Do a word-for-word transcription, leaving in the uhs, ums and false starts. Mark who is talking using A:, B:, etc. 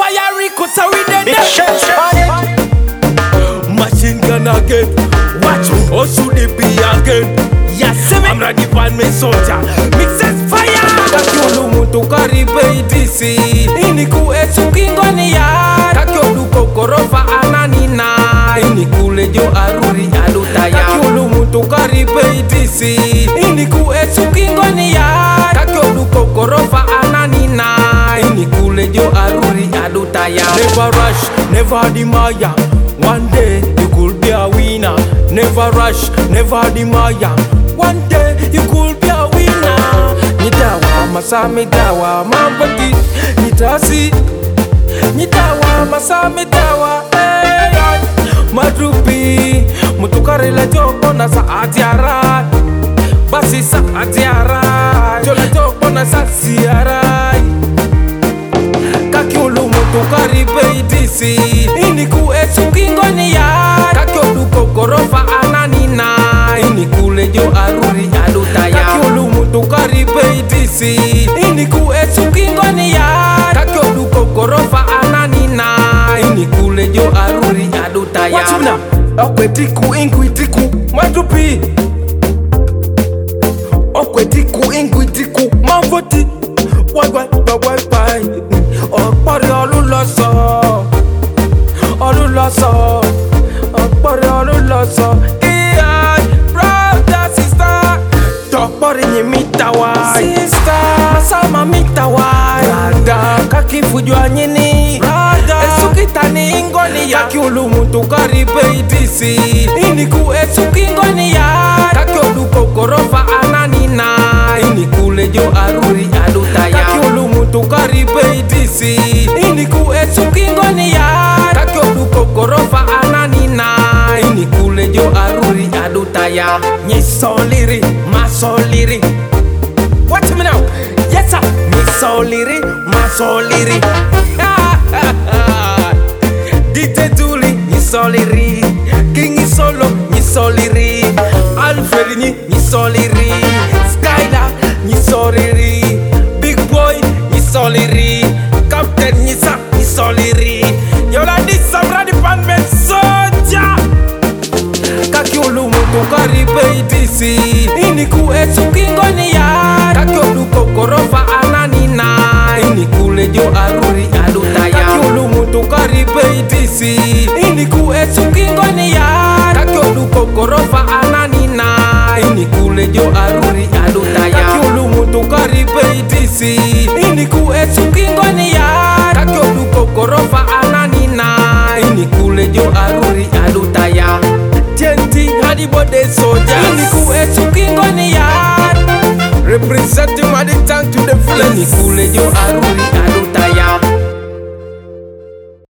A: fire records are we dead.
B: Big shots on it.
A: Machine gun again. Watch me, or should it be again? Yes, I'm ready for me soldier. Mixes fire.
C: Kakiolu mutu karibe idisi Iniku esu kingoni ya Kakiolu kokorofa ananina Inikule jo aruri alutaya Kakiolu mutu karibe idisi Iniku esu kingoni ya Kakiolu kokorofa ananina Inikule jo aruri alutaya
A: Never rush, never demire. One day you could be a winner. Never rush, never demire. One day you could be a winner.
C: Nitawa masame dawa mambati Nitasi Nitawa masame dawa hey, Madrupi Mutukare la joko na saati arai Basi saati arai Jola joko na saati arai Kakiolu mutukari beidisi Iniku esu kingoni ya Kakiolu kokorofa ananina Inikule jo aruri alutaya Kakiolu mutukari beidisi Iniku esu kingoni ya Kakiolu kokorofa ananina Inikule jo aruri alutaya
A: Watch me now.
C: Okwetiku inkwitiku Madrupi Okwetiku inkwitiku Mamboti Why why why why why Ọ̀pọ̀rẹ́ olúlọ́sọ̀ Olúlọ́sọ̀ Ọ̀pọ̀rẹ́ olúlọ́sọ̀ Iya brother sister Tọ̀pọ̀rẹ́ yẹn mi tawa Sister Masama mi tawa Brother Kaki fujo anyini Brother Esukita ni ingoni ya Kaki olumutu karibe idisi Iniku esuki ingoni ya Kaki olu kokorofa ananina Inikule jo aruri alutaya Kaki olumutu karibe idisi Iniku esuki ingoni ya Kaki olu kokorofa ananina Inikule jo aruri alutaya Nyisoliri, masoliri Watch me now, yes sir Nyisoliri, masoliri D J Dooley, Nyisoliri King Isolo, Nyisoliri Alfred, Nyisoliri Skylar, Nyisoliri Big Boy, Nyisoliri Captain Nyisa, Nyisoliri Yola Nisabra di Panmen Soja Kakiolu mutu karibe idisi Iniku esu kingoni ya Kakiolu kokorofa ananina Inikule jo aruri alutaya Kakiolu mutu karibe idisi Iniku esu kingoni ya Kakiolu kokorofa ananina Inikule jo aruri alutaya Kakiolu mutu karibe idisi Iniku esu kingoni ya Kakiolu kokorofa ananina Inikule jo aruri alutaya Tenti hadi bode soja Iniku esu kingoni ya Representing my tank to the fullest Inikule jo aruri alutaya